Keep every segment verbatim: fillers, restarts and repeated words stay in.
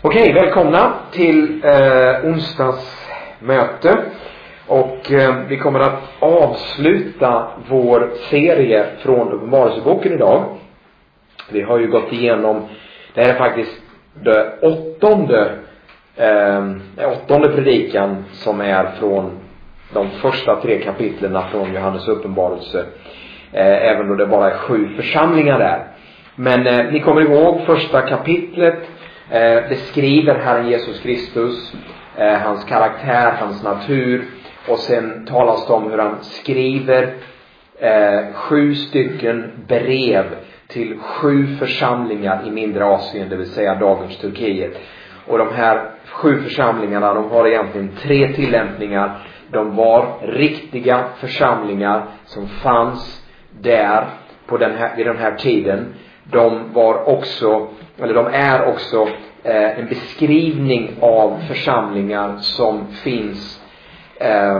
Okej, välkomna till eh, onsdags möte. Och eh, vi kommer att avsluta vår serie från Uppenbarelseboken idag. Vi har ju gått igenom, det här är faktiskt det åttonde, eh, åttonde predikan som är från de första tre kapitlerna från Johannes uppenbarelse. Eh, även då det bara är sju församlingar där. Men eh, ni kommer ihåg första kapitlet. Eh, beskriver Herren Jesus Kristus, eh, hans karaktär, hans natur. Och sen talas det om hur han skriver eh, sju stycken brev till sju församlingar i mindre Asien, det vill säga dagens Turkiet. Och de här sju församlingarna, de har egentligen tre tillämpningar. De var riktiga församlingar som fanns där på den här, vid den här tiden. De var också, eller de är också eh, en beskrivning av församlingar som finns eh,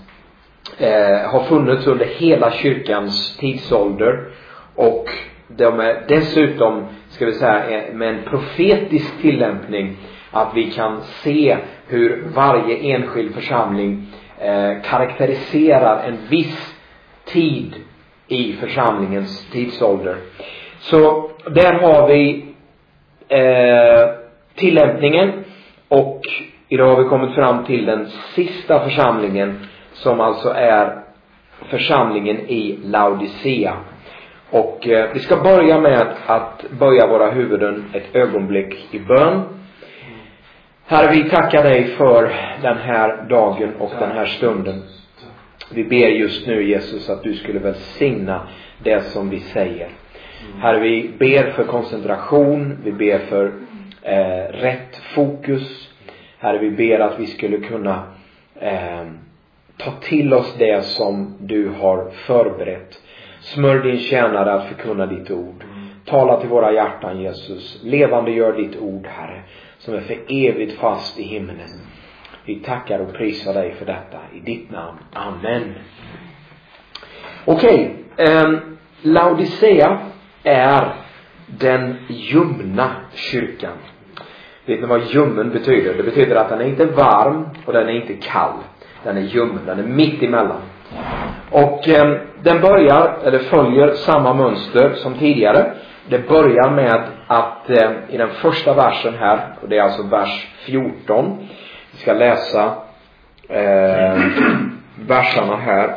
eh, har funnits under hela kyrkans tidsålder. Och de är dessutom, ska vi säga, med en profetisk tillämpning, att vi kan se hur varje enskild församling eh, karaktäriserar en viss tid i församlingens tidsålder. Så där har vi eh, tillämpningen. Och idag har vi kommit fram till den sista församlingen, som alltså är församlingen i Laodicea. Och eh, vi ska börja med att böja våra huvuden ett ögonblick i bön. Herre, vi tackar dig för den här dagen och den här stunden. Vi ber just nu, Jesus, att du skulle välsigna det som vi säger. Herre, vi ber för koncentration. Vi ber för eh, rätt fokus. Herre, vi ber att vi skulle kunna eh, ta till oss det som du har förberett. Smör din tjänare att förkunna ditt ord. Tala till våra hjärtan, Jesus. Levande gör ditt ord, Herre, som är för evigt fast i himlen. Vi tackar och prisar dig för detta i ditt namn. Amen. Okej. Eh, Laodicea är den ljumna kyrkan. Vet ni vad ljummen betyder? Det betyder att den är inte varm och den är inte kall. Den är ljummen, den är mitt emellan. Och eh, den börjar, eller följer samma mönster som tidigare. Det börjar med att eh, i den första versen här, och det är alltså vers fjorton. Vi ska läsa eh, verserna här.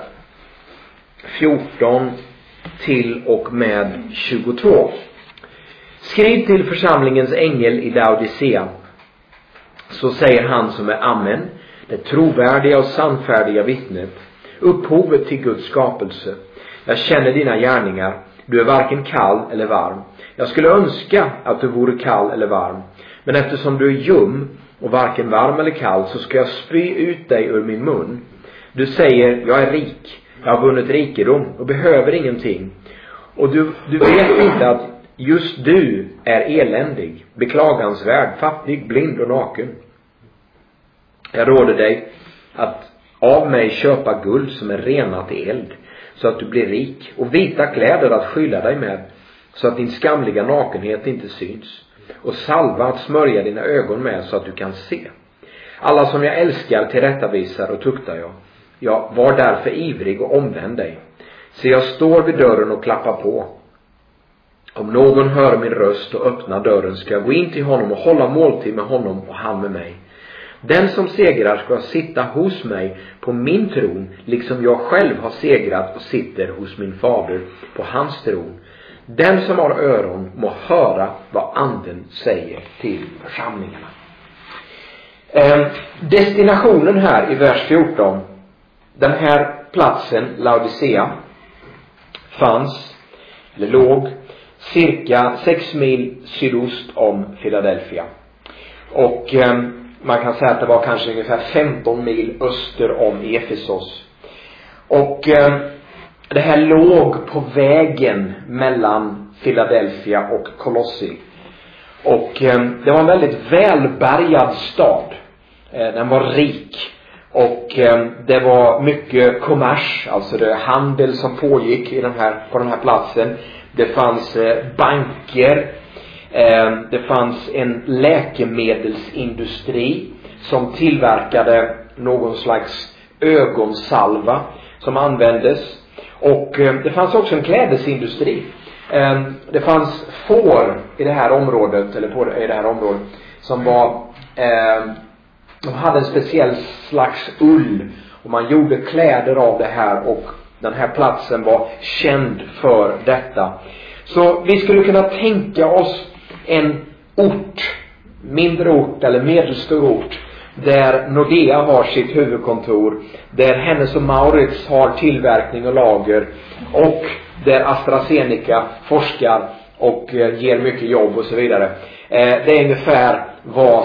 fjorton till och med tjugotvå. Skriv till församlingens ängel i Laodicea. Så säger han som är Amen, det trovärdiga och sannfärdiga vittnet, upphovet till Guds skapelse. Jag känner dina gärningar. Du är varken kall eller varm. Jag skulle önska att du vore kall eller varm. Men eftersom du är ljum och varken varm eller kall, så ska jag spy ut dig ur min mun. Du säger, jag är rik. Jag har vunnit rikedom och behöver ingenting. Och du, du vet inte att just du är eländig, beklagansvärd, fattig, blind och naken. Jag råder dig att av mig köpa guld som är renat i eld, så att du blir rik, och vita kläder att skylla dig med, så att din skamliga nakenhet inte syns, och salva att smörja dina ögon med, så att du kan se. Alla som jag älskar tillrättavisar och tuktar jag. Jag var därför ivrig och omvänd dig. Så jag står vid dörren och klappar på. Om någon hör min röst och öppnar dörren, ska jag gå in till honom och hålla måltid med honom och han med mig. Den som segrar ska sitta hos mig på min tron, liksom jag själv har segrat och sitter hos min fader på hans tron. Den som har öron må höra vad anden säger till församlingarna. Eh, destinationen här i vers fjorton. Den här platsen, Laodicea, fanns, eller låg, cirka sex mil sydost om Philadelphia. Och eh, man kan säga att det var kanske ungefär femton mil öster om Efesos. Och eh, det här låg på vägen mellan Philadelphia och Colossi. Och eh, det var en väldigt välbärgad stad. Eh, den var rik. Och eh, det var mycket kommers, alltså det handel som pågick i den här, på den här platsen. Det fanns eh, banker. Det fanns en läkemedelsindustri som tillverkade någon slags ögonsalva som användes. Och det fanns också en klädesindustri. Det fanns får i det här området, eller på, i det här området, som var, de hade en speciell slags ull. Och man gjorde kläder av det här, och den här platsen var känd för detta. Så vi skulle kunna tänka oss en ort, mindre ort eller medelstor ort, där Nordea har sitt huvudkontor, där Hennes och Mauritz har tillverkning och lager, och där AstraZeneca forskar och ger mycket jobb och så vidare. Det är ungefär vad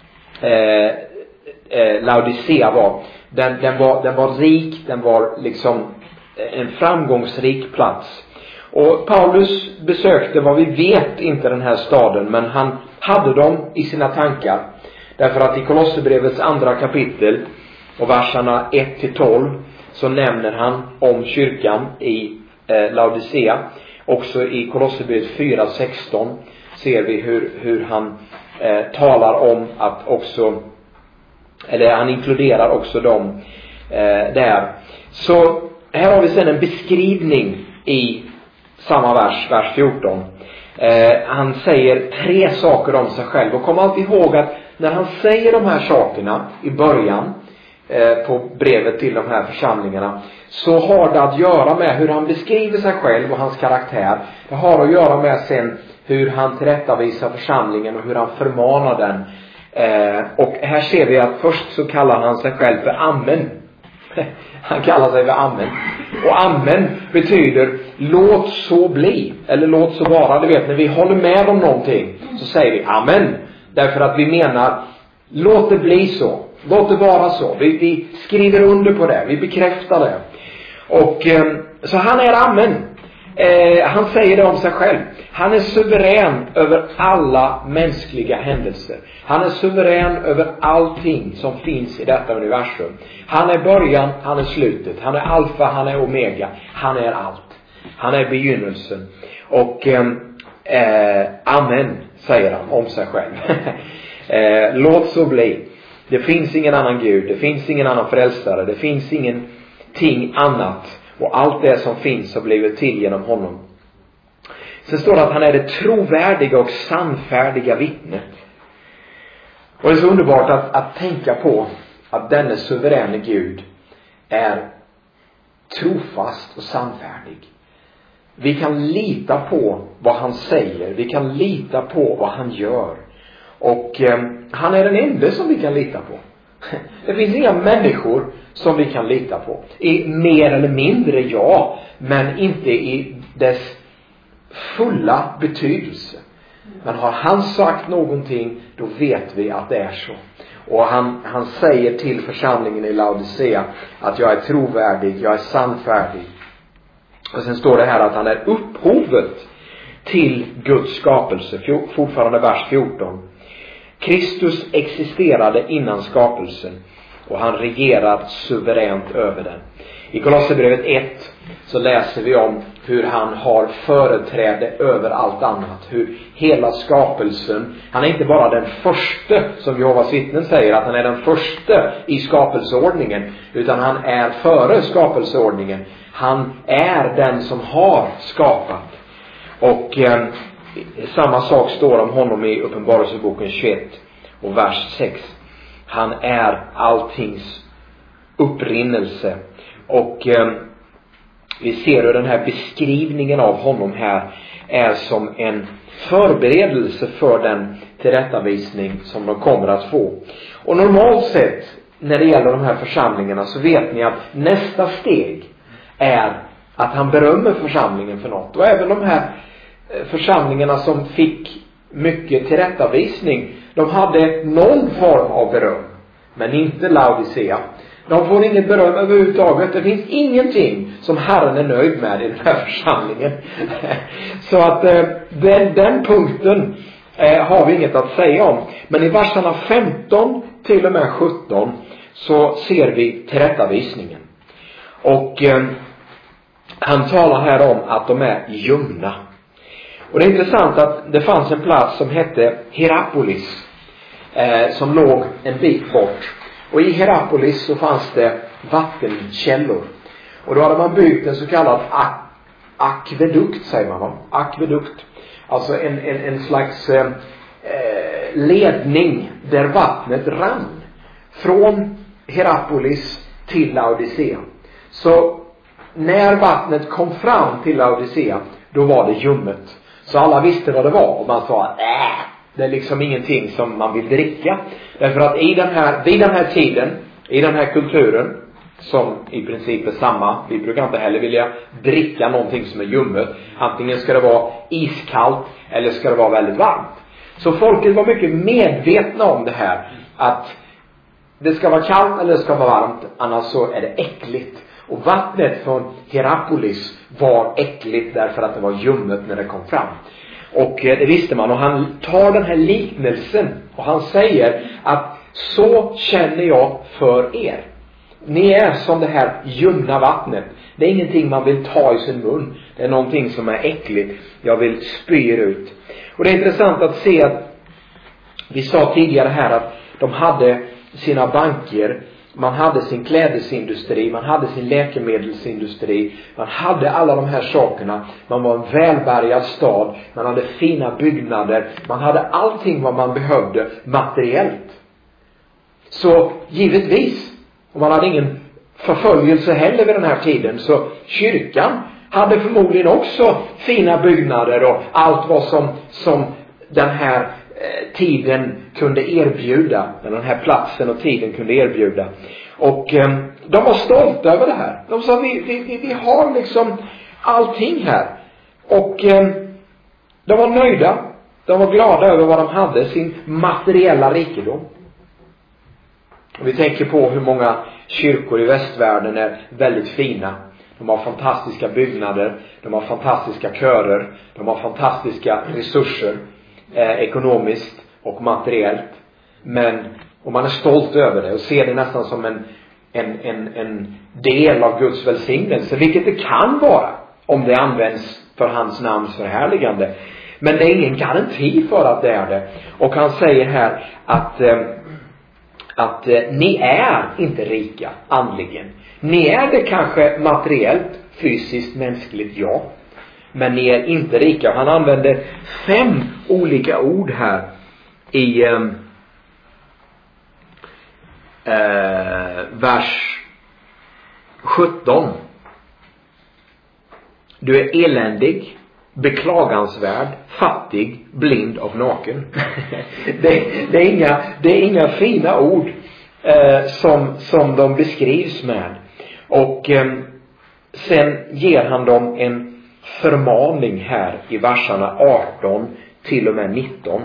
Laodicea var. Den, den var. Den var rik, den var liksom en framgångsrik plats. Och Paulus besökte, vad vi vet, inte den här staden, men han hade dem i sina tankar. Därför att i Kolosserbrevets andra kapitel och verserna ett till tolv så nämner han om kyrkan i eh, Laodicea. Också i Kolosserbrevet fyra sexton ser vi hur, hur han eh, talar om att också, eller han inkluderar också dem eh, där. Så här har vi sedan en beskrivning i samma vers, vers fjorton. Eh, han säger tre saker om sig själv. Och kom alltid ihåg att när han säger de här sakerna i början eh, på brevet till de här församlingarna, så har det att göra med hur han beskriver sig själv och hans karaktär. Det har att göra med sen hur han tillrättavisar församlingen och hur han förmanar den. Eh, och här ser vi att först så kallar han sig själv för Amen. Han kallar sig för Amen. Och Amen betyder låt så bli, eller låt så vara. Du vet, när vi håller med om någonting så säger vi Amen. Därför att vi menar, låt det bli så, låt det vara så. Vi, vi skriver under på det, vi bekräftar det. Och eh, så han är Amen. Eh, han säger det om sig själv. Han är suverän över alla mänskliga händelser. Han är suverän över allting som finns i detta universum. Han är början, han är slutet. Han är alfa, han är omega. Han är allt. Han är begynnelsen. Och eh, eh, Amen säger han om sig själv. eh, låt så bli. Det finns ingen annan Gud. Det finns ingen annan frälsare. Det finns ingenting annat. Och allt det som finns har blivit till genom honom. Sen står det att han är det trovärdiga och sannfärdiga vittnet. Och det är så underbart att, att tänka på att denne suveräne Gud är trofast och sannfärdig. Vi kan lita på vad han säger. Vi kan lita på vad han gör. Och eh, han är den enda som vi kan lita på. Det finns inga människor som vi kan lita på. I mer eller mindre, ja. Men inte i dess fulla betydelse. Men har han sagt någonting, då vet vi att det är så. Och han, han säger till församlingen i Laodicea att jag är trovärdig, jag är sannfärdig. Och sen står det här att han är upphovet till Guds skapelse. Fortfarande vers fjorton. Kristus existerade innan skapelsen och han regerar suveränt över den. I Kolosserbrevet ett så läser vi om hur han har företräde över allt annat. Hur hela skapelsen, han är inte bara den första, som Jehovas vittnen säger att han är den första i skapelseordningen, utan han är före skapelseordningen. Han är den som har skapat. Och eh, samma sak står om honom i Uppenbarelseboken tjugoett och vers sex. Han är alltings upprinnelse. Och eh, vi ser hur den här beskrivningen av honom här är som en förberedelse för den tillrättavisning som de kommer att få. Och normalt sett när det gäller de här församlingarna så vet ni att nästa steg är att han berömmer församlingen för något. Och även de här församlingarna som fick mycket tillrättavisning, de hade någon form av beröm, men inte Laodicea. De får inget beröm överhuvudtaget. Det finns ingenting som Herren är nöjd med i den här församlingen. Så att eh, den, den punkten eh, har vi inget att säga om. Men i verserna femton till och med sjutton så ser vi tillrättavisningen. Och eh, han talar här om att de är ljumna. Och det är intressant att det fanns en plats som hette Hierapolis. Eh, som låg en bit bort. Och i Hierapolis så fanns det vattenkällor. Och då hade man byggt en så kallad ak- akvedukt, säger man va? Akvedukt. Alltså en, en, en slags eh, ledning där vattnet rann. Från Hierapolis till Laodicea. Så när vattnet kom fram till Laodicea, då var det ljummet. Så alla visste vad det var. Och man sa, äh, det är liksom ingenting som man vill dricka. Därför att i den här, vid den här tiden, i den här kulturen, som i princip är samma. Vi brukar inte heller vilja dricka någonting som är ljummet. Antingen ska det vara iskallt eller ska det vara väldigt varmt. Så folket var mycket medvetna om det här. Att det ska vara kallt eller det ska vara varmt. Annars så är det äckligt. Och vattnet från Hierapolis var äckligt därför att det var ljummet när det kom fram. Och det visste man. Och han tar den här liknelsen och han säger att så känner jag för er. Ni är som det här ljumna vattnet. Det är ingenting man vill ta i sin mun. Det är någonting som är äckligt. Jag vill spy er ut. Och det är intressant att se att vi sa tidigare här att de hade sina banker. Man hade sin klädesindustri. Man hade sin läkemedelsindustri. Man hade alla de här sakerna. Man var en välbärgad stad. Man hade fina byggnader. Man hade allting vad man behövde materiellt. Så givetvis, och man hade ingen förföljelse heller vid den här tiden, så kyrkan hade förmodligen också fina byggnader och allt vad som, som den här eh, tiden kunde erbjuda. Den här platsen och tiden kunde erbjuda. Och eh, de var stolta över det här. De sa, vi, vi, vi har liksom allting här. Och eh, de var nöjda. De var glada över vad de hade, sin materiella rikedom. Och vi tänker på hur många kyrkor i västvärlden är väldigt fina. De har fantastiska byggnader. De har fantastiska körer. De har fantastiska resurser. Eh, ekonomiskt och materiellt. Men, och man är stolt över det. Och ser det nästan som en, en, en, en del av Guds välsignelse. Vilket det kan vara. Om det används för hans namns förhärligande. Men det är ingen garanti för att det är det. Och han säger här att... Eh, Att eh, ni är inte rika andligen. Ni är det kanske materiellt, fysiskt, mänskligt, ja. Men ni är inte rika. Han använder fem olika ord här i eh, eh, vers sjutton. Du är eländig, beklagansvärd, fattig, blind och naken. det, det, är inga, det är inga fina ord eh, som, som de beskrivs med. Och eh, sen ger han dem en förmaning här i verserna arton till och med nitton.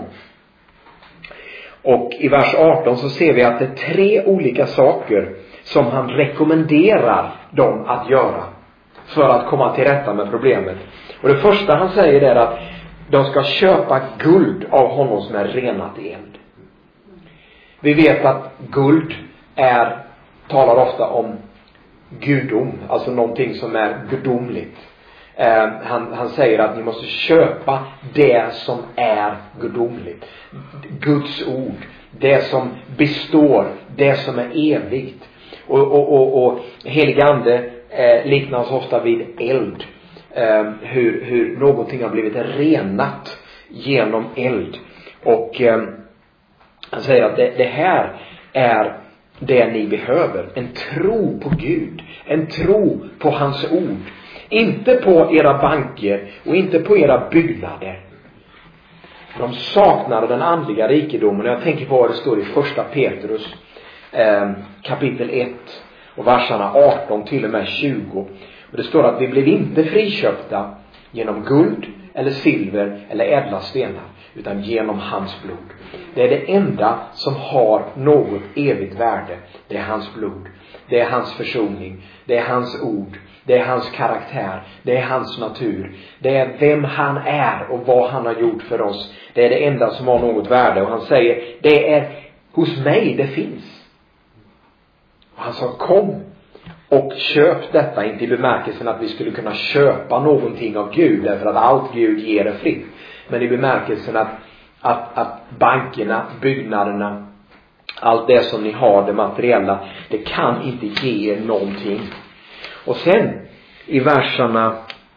Och i vers arton så ser vi att det är tre olika saker som han rekommenderar dem att göra för att komma till rätta med problemet. Och det första han säger är att de ska köpa guld av honom som är renat i eld. Vi vet att guld är, talar ofta om gudom, alltså någonting som är gudomligt. Eh, han, han säger att ni måste köpa det som är gudomligt. Guds ord, det som består, det som är evigt. Och, och, och, och helig ande eh, liknas ofta vid eld. Eh, hur, hur någonting har blivit renat genom eld. Och eh, han säger att det, det här är det ni behöver. En tro på Gud. En tro på hans ord. Inte på era banker och inte på era byggnader. De saknar den andliga rikedomen. Jag tänker på vad det står i första Petrus eh, kapitel ett och verserna arton till och med tjugo. Och det står att vi blev inte friköpta genom guld eller silver eller ädla stenar, utan genom hans blod. Det är det enda som har något evigt värde. Det är hans blod. Det är hans försoning. Det är hans ord. Det är hans karaktär. Det är hans natur. Det är vem han är och vad han har gjort för oss. Det är det enda som har något värde. Och han säger, det är hos mig det finns. Och han sa, kom och köpt detta, inte i bemärkelsen att vi skulle kunna köpa någonting av Gud därför att allt Gud ger är fritt, men i bemärkelsen att, att, att bankerna, byggnaderna, allt det som ni har, det materiella, det kan inte ge er någonting. Och sen i verserna,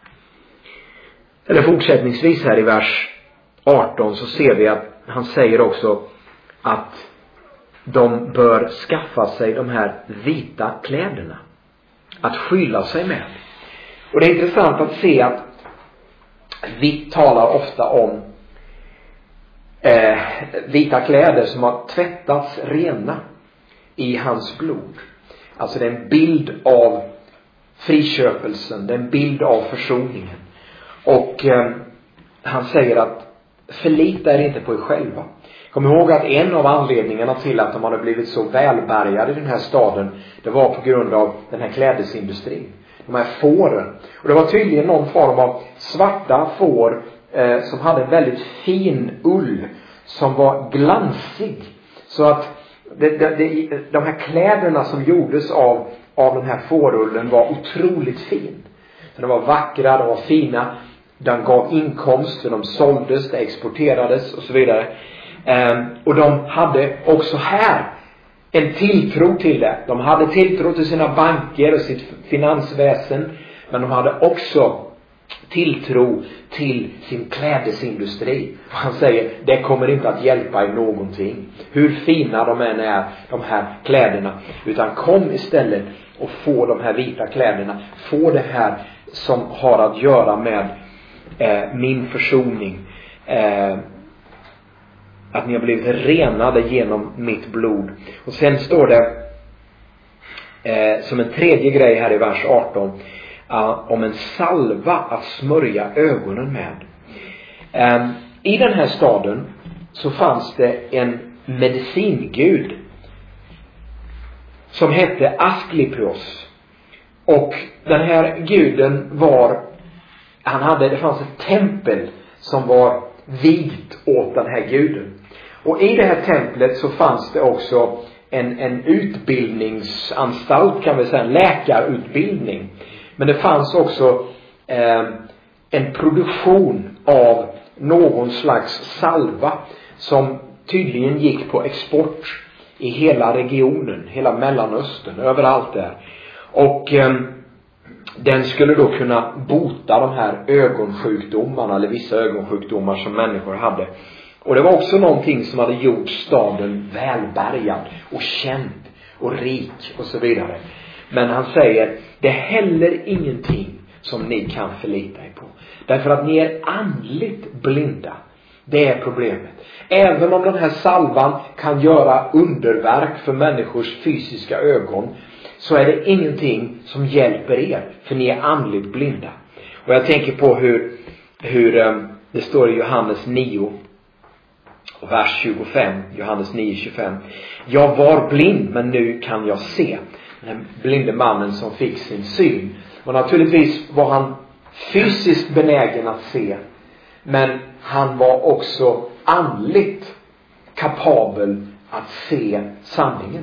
eller fortsättningsvis här i vers arton, så ser vi att han säger också att de bör skaffa sig de här vita kläderna att skylla sig med. Och det är intressant att se att vi talar ofta om eh, vita kläder som har tvättats rena i hans blod. Alltså det är en bild av friköpelsen, det är en bild av försoningen. Och eh, han säger att förlita er inte på er själva. Kom ihåg att en av anledningarna till att de hade blivit så välbärgade i den här staden, det var på grund av den här klädesindustrin. De här fåren. Och det var tydligen någon form av svarta får eh, som hade en väldigt fin ull som var glansig. Så att det, det, det, de här kläderna som gjordes av, av den här fårullen var otroligt fin. Så de var vackra, de var fina. Den gav inkomst för de såldes, det exporterades och så vidare. Um, och de hade också här en tilltro till det. De hade tilltro till sina banker och sitt finansväsen. Men de hade också tilltro till sin klädesindustri. Och han säger, det kommer inte att hjälpa i någonting. Hur fina de än är, de här kläderna. Utan kom istället och få de här vita kläderna. Få det här som har att göra med eh, min försoning. Eh, Att ni har blivit renade genom mitt blod. Och sen står det eh, som en tredje grej här i vers arton. Uh, om en salva att smörja ögonen med. Um, I den här staden så fanns det en medicingud som hette Asklepios. Och den här guden var, han hade, det fanns ett tempel som var vigt åt den här guden. Och i det här templet så fanns det också en, en utbildningsanstalt, kan vi säga, en läkarutbildning. Men det fanns också eh, en produktion av någon slags salva som tydligen gick på export i hela regionen, hela Mellanöstern, överallt där. Och eh, den skulle då kunna bota de här ögonsjukdomarna, eller vissa ögonsjukdomar som människor hade. Och det var också någonting som hade gjort staden välbärgad och känd och rik och så vidare. Men han säger, det är heller ingenting som ni kan förlita er på. Därför att ni är andligt blinda. Det är problemet. Även om den här salvan kan göra underverk för människors fysiska ögon, så är det ingenting som hjälper er. För ni är andligt blinda. Och jag tänker på hur, hur det står i Johannes nio. Och vers tjugofem, Johannes nio tjugofem. Jag var blind, men nu kan jag se. Den blinde mannen som fick sin syn. Och naturligtvis var han fysiskt benägen att se. Men han var också andligt kapabel att se sanningen.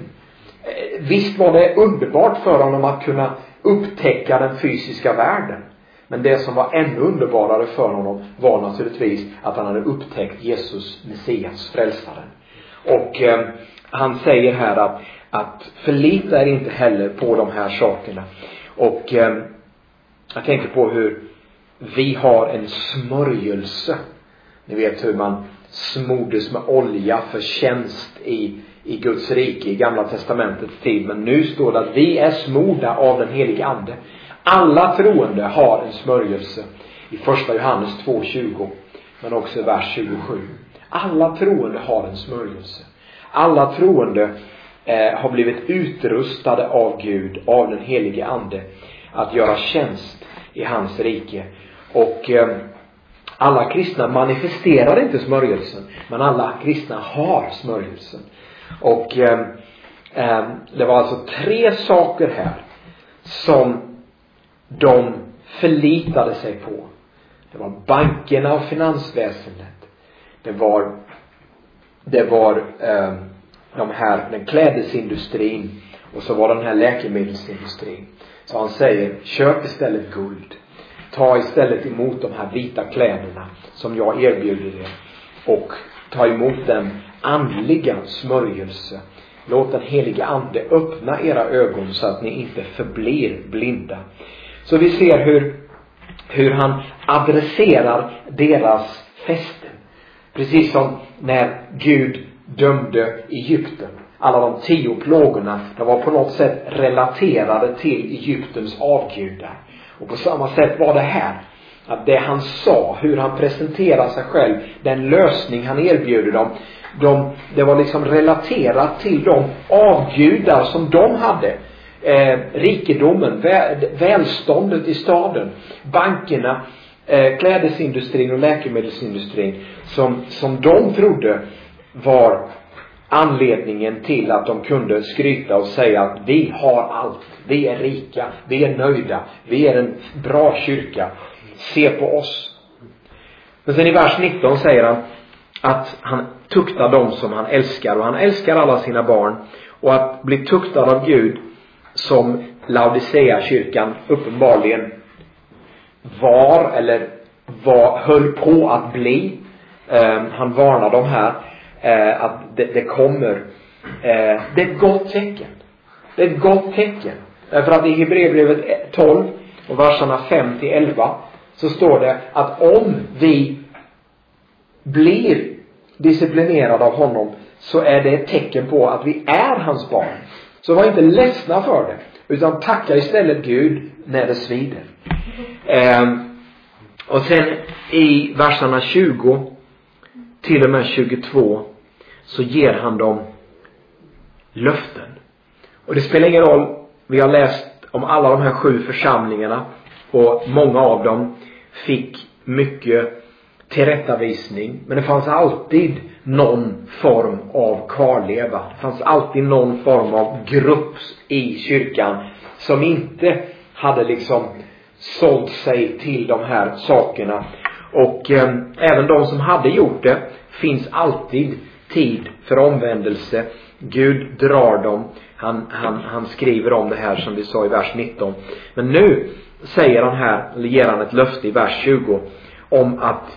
Visst var det underbart för honom att kunna upptäcka den fysiska världen. Men det som var ännu underbarare för honom var naturligtvis att han hade upptäckt Jesus, Messias, frälsaren. Och eh, han säger här att, att förlita er inte heller på de här sakerna. Och eh, jag tänker på hur vi har en smörjelse. Ni vet hur man smordes med olja för tjänst i, i Guds rike i Gamla testamentets tid. Men nu står det att vi är smorda av den helige ande. Alla troende har en smörjelse i första Johannes två tjugo, men också i vers tjugosju. Alla troende har en smörjelse. Alla troende eh, har blivit utrustade av Gud, av den helige ande, att göra tjänst i hans rike. Och eh, alla kristna manifesterar inte smörjelsen, men alla kristna har smörjelsen. Och eh, eh, det var alltså tre saker här som de förlitade sig på. Det var bankerna och finansväsendet. Det var, det var eh, de här, den klädesindustrin och så var den här läkemedelsindustrin. Så han säger, köp istället guld. Ta istället emot de här vita kläderna som jag erbjuder er. Och ta emot den andliga smörjelse. Låt den heliga ande öppna era ögon så att ni inte förblir blinda. Så vi ser hur, hur han adresserar deras festen. Precis som när Gud dömde Egypten. Alla de tio plågorna, de var på något sätt relaterade till Egyptens avgudar. Och på samma sätt var det här. Att det han sa, hur han presenterade sig själv, den lösning han erbjuder dem, de, det var liksom relaterat till de avgudar som de hade. Eh, rikedomen, väl, välståndet i staden, bankerna, eh, klädesindustrin och läkemedelsindustrin som, som de trodde var anledningen till att de kunde skryta och säga att vi har allt, vi är rika, vi är nöjda, vi är en bra kyrka, se på oss. Men sen i vers nitton säger han att han tuktar dem som han älskar, och han älskar alla sina barn, och att bli tuktad av Gud som Laodicea-kyrkan uppenbarligen var eller var, höll på att bli. eh, han varnar dem här eh, att det, det kommer eh, det är ett gott tecken. Det är ett gott tecken. Därför att i Hebreerbrevet tolv och verserna fem till elva så står det att om vi blir disciplinerade av honom så är det ett tecken på att vi är hans barn. Så var inte ledsna för det, utan tacka istället Gud när det svider. Eh, och sen i verserna tjugo till och med tjugotvå så ger han dem löften. Och det spelar ingen roll, vi har läst om alla de här sju församlingarna, och många av dem fick mycket tillrättavisning, men det fanns alltid någon form av kvarleva. Det fanns alltid någon form av grupp i kyrkan som inte hade liksom sålt sig till de här sakerna. Och eh, även de som hade gjort det, finns alltid tid för omvändelse. Gud drar dem. Han, han, han skriver om det här som vi sa i vers nitton. Men nu säger han här, eller ger han ett löfte i vers tjugo om att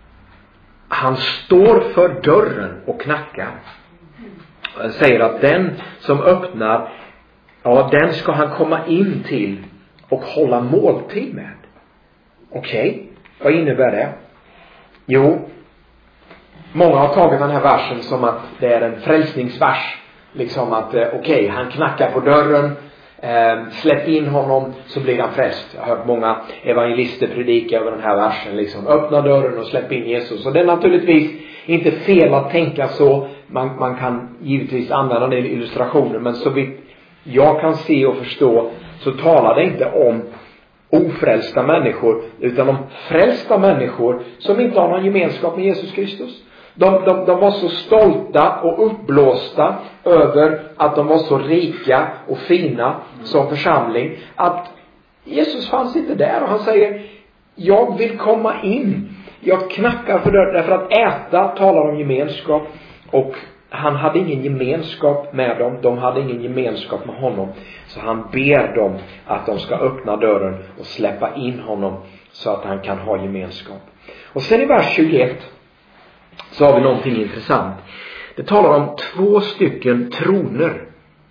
han står för dörren och knackar. Han säger att den som öppnar, ja, den ska han komma in till och hålla måltid med. Okej, okay. Vad innebär det? Jo, många har tagit den här versen som att det är en frälsningsvers. Liksom att, okej, okay, han knackar på dörren, eh, släpp in honom så blir han frälst. Jag har hört många evangelister predika över den här versen. Liksom, öppna dörren och släpp in Jesus. Och det är naturligtvis inte fel att tänka så. Man, man kan givetvis använda det i illustrationer. Men så vitt jag kan se och förstå så talar det inte om ofrälsta människor, utan om frälsta människor som inte har någon gemenskap med Jesus Kristus. De, de, de var så stolta och uppblåsta över att de var så rika och fina som församling att Jesus fanns inte där. Och han säger, jag vill komma in. Jag knackar för dörren. Därför att äta talar om gemenskap. Och han hade ingen gemenskap med dem. De hade ingen gemenskap med honom. Så han ber dem att de ska öppna dörren och släppa in honom så att han kan ha gemenskap. Och sen i vers tjugoett så har vi någonting intressant. Det talar om två stycken troner.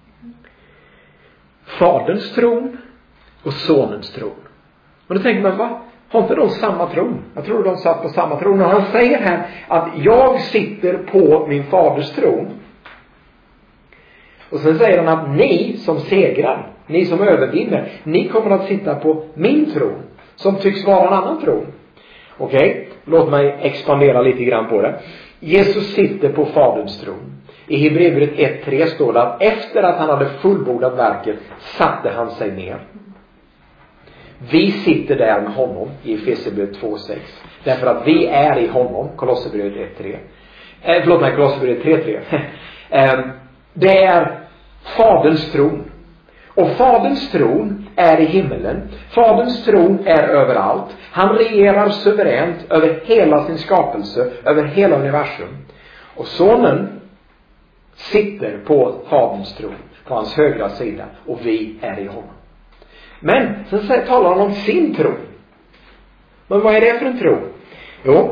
Faderns tron och sonens tron. Och då tänker man, va? Har inte de samma tron? Jag tror de satt på samma tron. Och han säger här att jag sitter på min faders tron. Och sen säger han att ni som segrar, ni som övervinner, ni kommer att sitta på min tron, som tycks vara en annan tron. Okej, okay? Låt mig expandera lite grann på det. Jesus sitter på faderns tron. I Hebreerbrevet ett tre står det att efter att han hade fullbordat verket satte han sig ner. Vi sitter där med honom i Efesierbrevet två sex. Därför att vi är i honom. Kolosserbrevet ett tre. Eh, förlåt mig, Kolosserbrevet tre tre. eh, det är faderns tron. Och faderns tron är i himmelen. Faderns tron är överallt. Han regerar suveränt över hela sin skapelse, över hela universum. Och sonen sitter på Faderns tron, på hans högra sida, och vi är i honom. Men sen säger, talar han om sin tro. Men vad är det för en tro? Jo,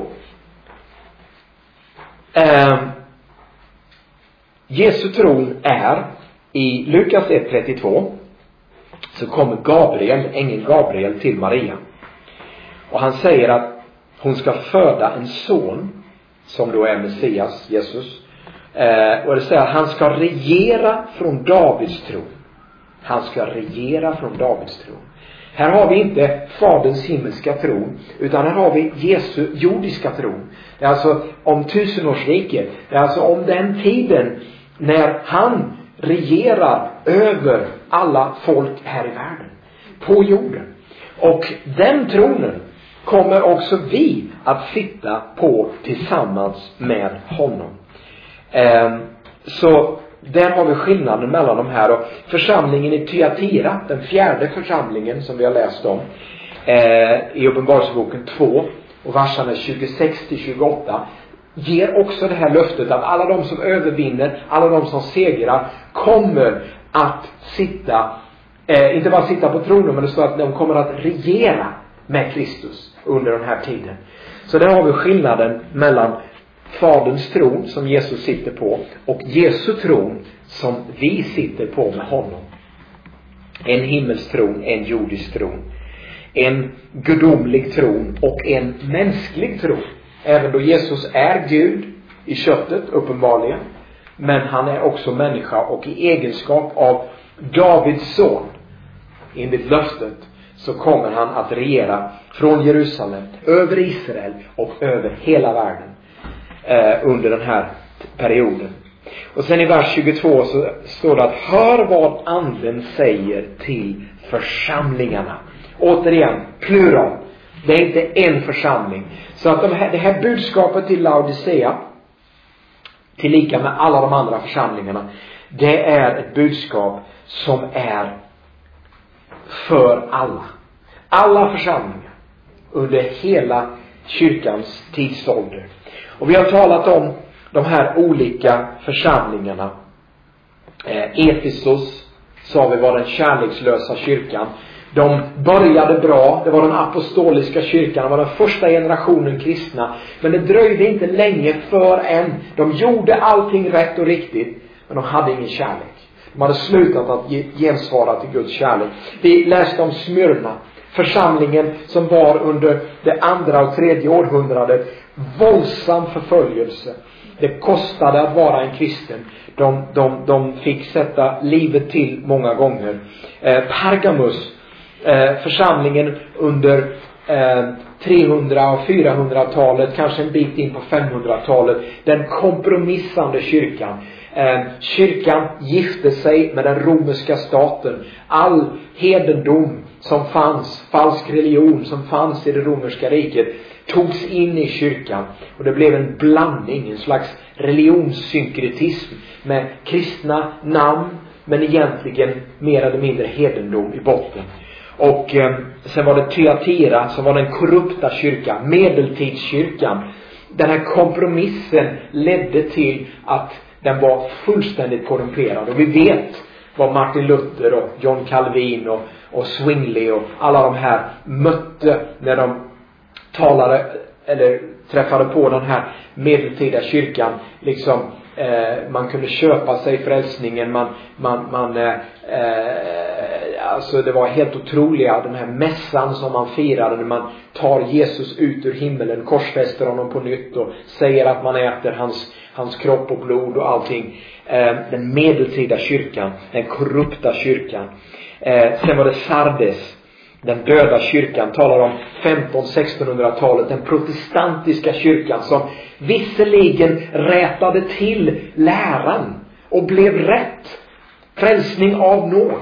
eh, Jesu tron är i Lukas ett trettiotvå, så kommer Gabriel, ängeln Gabriel, till Maria. Och han säger att hon ska föda en son, som då är Messias, Jesus. Eh, och det säger att han ska regera från Davids tron. Han ska regera från Davids tron. Här har vi inte Faderns himmelska tron, utan här har vi Jesu jordiska tron. Det är alltså om tusenårsriket. Det är alltså om den tiden när han regerar över alla folk här i världen, på jorden. Och den tronen kommer också vi att sitta på tillsammans med honom. Eh, så där har vi skillnaden mellan de här. Och församlingen i Thyatira, den fjärde församlingen som vi har läst om eh, i Uppenbarelseboken två och verserna tjugosex till tjugoåtta, ger också det här löftet att alla de som övervinner, alla de som segrar, kommer att sitta, eh, inte bara sitta på tronen, men det står att de kommer att regera med Kristus under den här tiden. Så där har vi skillnaden mellan Faderns tron som Jesus sitter på och Jesu tron som vi sitter på med honom. En himmelstron, en jordisk tron, en gudomlig tron och en mänsklig tron. Även då Jesus är Gud i köttet uppenbarligen, men han är också människa, och i egenskap av Davids son enligt löftet så kommer han att regera från Jerusalem över Israel och över hela världen eh, under den här perioden. Och sen i vers tjugotvå så står det att hör vad anden säger till församlingarna. Återigen, plural. Det är inte en församling. Så att de här, det här budskapet till Laodicea, tillika med alla de andra församlingarna, det är ett budskap som är för alla. Alla församlingar under hela kyrkans tidsålder. Och vi har talat om de här olika församlingarna. Eh, Efesos sa vi var den kärlekslösa kyrkan. De började bra. Det var den apostoliska kyrkan. Det var den första generationen kristna. Men det dröjde inte länge förrän de gjorde allting rätt och riktigt, men de hade ingen kärlek. De hade slutat att gensvara till Guds kärlek. Vi läste om Smyrna, församlingen som var under det andra och tredje århundradet våldsam förföljelse. Det kostade att vara en kristen. De, de, de fick sätta livet till många gånger. Eh, Pergamus, eh, församlingen under eh, trehundra- och fyrahundratalet, kanske en bit in på femhundratalet, den kompromissande kyrkan. Eh, kyrkan gifte sig med den romerska staten. All hedendom som fanns, falsk religion som fanns i det romerska riket, togs in i kyrkan. Och det blev en blandning, en slags religionssynkretism med kristna namn, men egentligen mer eller mindre hedendom i botten. Och eh, sen var det Thyatira som var den korrupta kyrkan, medeltidskyrkan. Den här kompromissen ledde till att den var fullständigt korrumperad. Och vi vet vad Martin Luther och John Calvin och, och Zwingli och alla de här mötte när de talade eller träffade på den här medeltida kyrkan. Liksom eh, man kunde köpa sig frälsningen. Man, man, man eh, eh, alltså det var helt otroliga, den här mässan som man firade när man tar Jesus ut ur himmelen, korsfäster honom på nytt och säger att man äter hans, hans kropp och blod och allting. Eh, den medeltida kyrkan, den korrupta kyrkan. Eh, sen var det Sardes, den döda kyrkan, talar om femton-sextonhundratalet, den protestantiska kyrkan som visserligen rätade till läran och blev rätt, frälsning av nåd.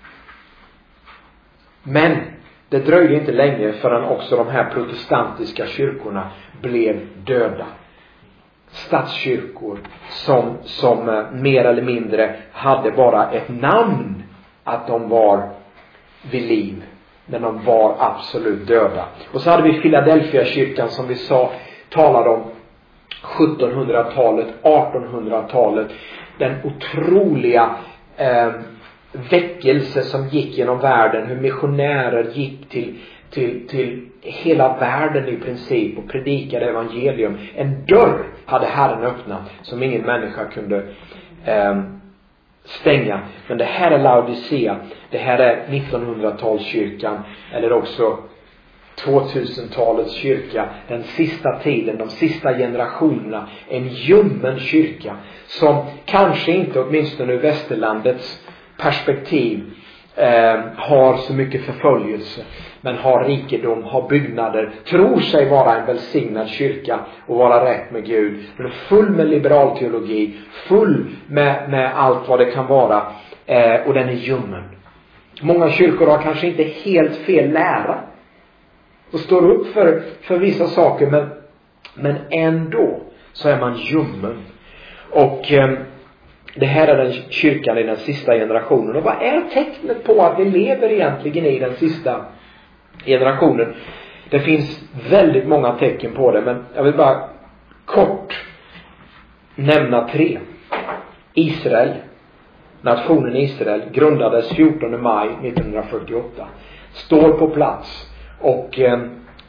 Men det dröjde inte länge förrän också de här protestantiska kyrkorna blev döda. Statskyrkor som, som mer eller mindre hade bara ett namn att de var vid liv, men de var absolut döda. Och så hade vi Philadelphia kyrkan som vi sa talade om sjuttonhundratalet, artonhundratalet. den otroliga eh, väckelse som gick genom världen, hur missionärer gick till, till, till hela världen i princip och predikade evangelium. En dörr hade Herren öppnat som ingen människa kunde eh, stänga. Men det här är Laodicea. Det här är nittonhundratalskyrkan, eller också tvåtusentalets kyrka, den sista tiden, de sista generationerna, en ljummen kyrka som kanske inte, åtminstone ur västerlandets perspektiv, eh, har så mycket förföljelse, men har rikedom, har byggnader, tror sig vara en välsignad kyrka och vara rätt med Gud. Den är full med liberal teologi, full med, med allt vad det kan vara, eh, och den är ljummen. Många kyrkor har kanske inte helt fel lära och står upp för, för vissa saker, men, men ändå så är man ljummen. Och eh, det här är den kyrkan i den sista generationen. Och vad är tecknet på att vi lever egentligen i den sista generationen? Det finns väldigt många tecken på det, men jag vill bara kort nämna tre. Israel, nationen Israel, grundades fjortonde maj nittonhundrafyrtioåtta. Står på plats. Och eh,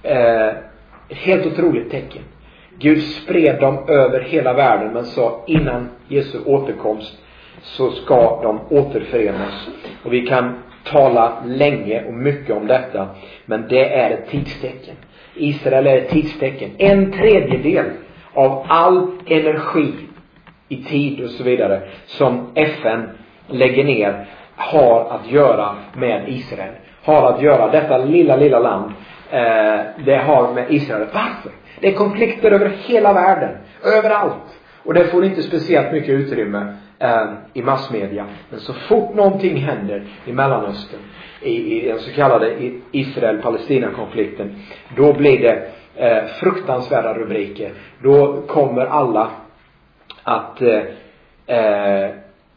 ett helt otroligt tecken. Gud spred dem över hela världen, men sa innan Jesu återkomst så ska de återförenas. Och vi kan tala länge och mycket om detta, men det är ett tidstecken. Israel är ett tidstecken. En tredjedel av all energi i tid och så vidare som F N lägger ner har att göra med Israel. Har att göra, detta lilla, lilla land, eh, det har med Israel. Varför? Det är konflikter över hela världen, överallt. Och det får inte speciellt mycket utrymme eh, i massmedia. Men så fort någonting händer i Mellanöstern, i, i den så kallade Israel-Palestina-konflikten, då blir det eh, fruktansvärda rubriker. Då kommer alla att eh, eh,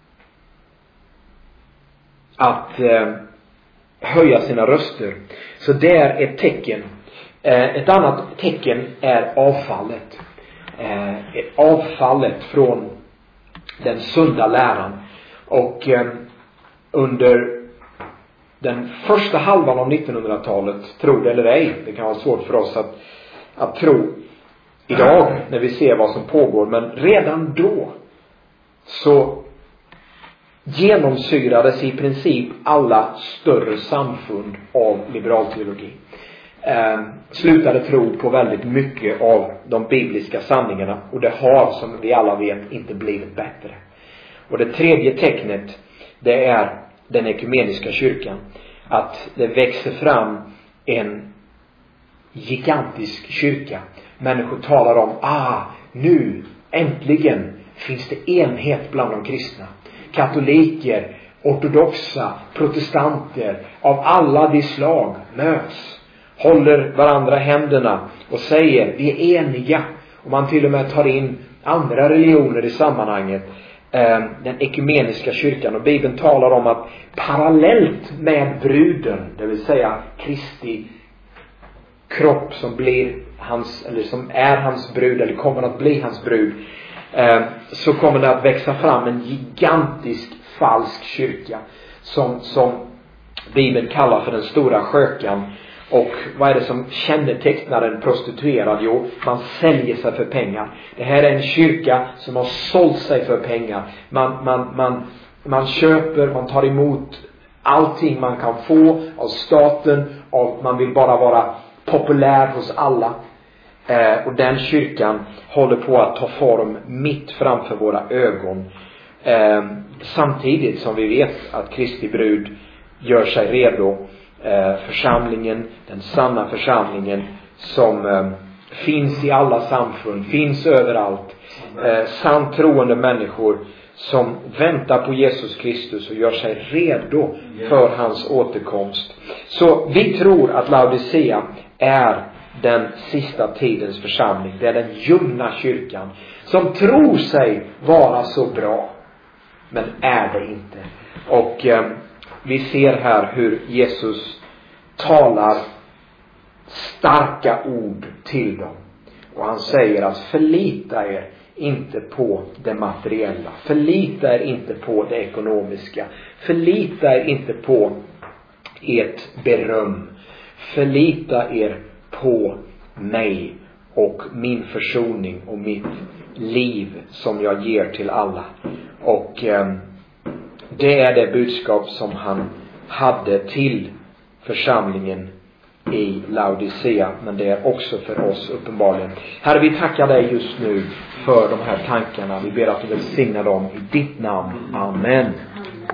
att eh, höja sina röster. Så det är ett tecken. Eh, ett annat tecken är avfallet. Eh, avfallet från den sunda läran. Och eh, under den första halvan av nittonhundratalet, tro det eller ej, det kan vara svårt för oss att, att tro idag när vi ser vad som pågår, men redan då så genomsyrades i princip alla större samfund av liberal teologi. Eh, slutade tro på väldigt mycket av de bibliska sanningarna, och det har, som vi alla vet, inte blivit bättre. Och det tredje tecknet, det är den ekumeniska kyrkan. Att det växer fram en gigantisk kyrka. Människor talar om, ah, nu äntligen finns det enhet bland de kristna. Katoliker, ortodoxa, protestanter av alla de slag möts, håller varandra händerna och säger vi är eniga. Och man till och med tar in andra religioner i sammanhanget. Den ekumeniska kyrkan, och Bibeln talar om att parallellt med bruden, det vill säga Kristi kropp som blir hans, eller som är hans brud, eller kommer att bli hans brud, så kommer det att växa fram en gigantisk falsk kyrka som, som Bibeln kallar för den stora skökan. Och vad är det som kännetecknar en prostituerad? Jo, man säljer sig för pengar. Det här är en kyrka som har sålt sig för pengar. Man, man, man, man köper, man tar emot allting man kan få av staten, och man vill bara vara populär hos alla. Eh, och den kyrkan håller på att ta form mitt framför våra ögon. Eh, samtidigt som vi vet att Kristi brud gör sig redo. Eh, församlingen, den sanna församlingen som eh, finns i alla samfund, finns överallt. Eh, sant troende människor som väntar på Jesus Kristus och gör sig redo för hans återkomst. Så vi tror att Laodicea är den sista tidens församling. Det är den ljumna kyrkan som tror sig vara så bra, men är det inte. Och eh, vi ser här hur Jesus talar starka ord till dem. Och han säger att förlita er inte på det materiella. Förlita er inte på det ekonomiska. Förlita er inte på ert beröm. Förlita er på mig och min försoning och mitt liv som jag ger till alla. Och eh, det är det budskap som han hade till församlingen i Laodicea, men det är också för oss uppenbarligen. Herre, vi tackar dig just nu för de här tankarna. Vi ber att du välsignar dem i ditt namn. Amen.